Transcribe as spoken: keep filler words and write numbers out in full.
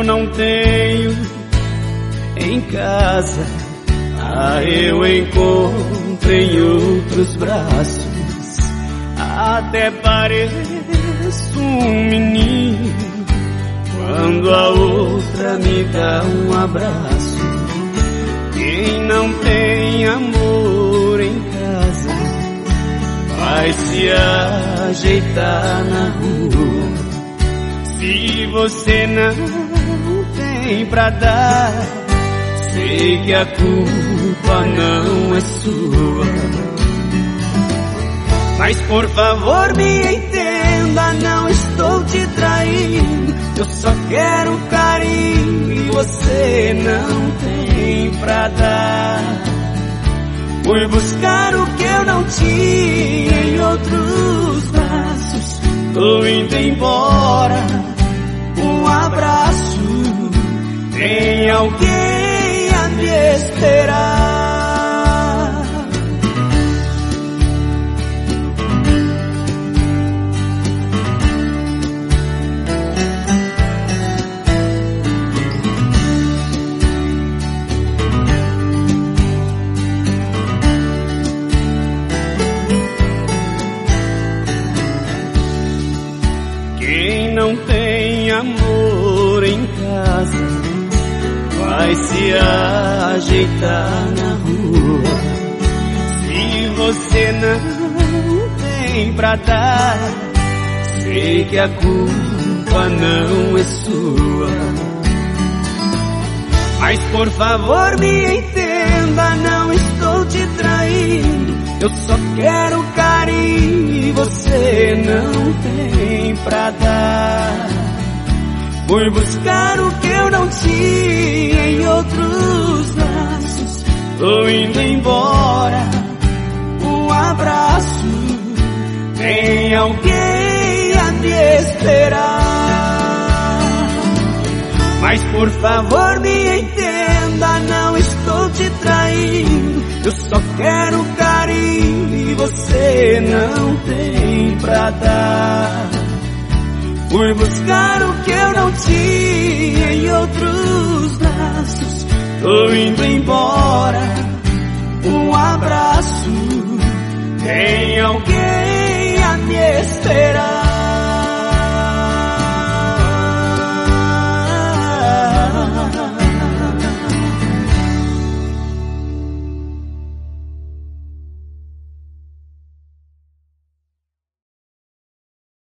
eu não tenho em casa, ah, eu encontro em outros braços. Até pareço um menino quando a outra me dá um abraço. Quem não tem amor em casa vai se ajeitar na rua. Se você não tem pra dar, sei que a culpa não é sua. Mas por favor me entenda, não estou te traindo. Eu só quero carinho e você não tem pra dar. Fui buscar o que eu não tinha em outros braços. Tô indo embora, um abraço. Tem alguém a me esperar. Quem não tem amor em casa vai se ajeitar na rua. Se você não tem pra dar, sei que a culpa não é sua. Mas por favor me entenda, não estou te traindo. Eu só quero carinho e você não tem pra dar. Fui buscar o que eu não tinha em outros braços. Tô indo embora, um abraço. Tem alguém a me esperar. Mas por favor me entenda, não estou te traindo. Eu só quero carinho e você não tem pra dar. Fui buscar o que eu não tinha em outros braços. Tô indo embora, um abraço. Tem alguém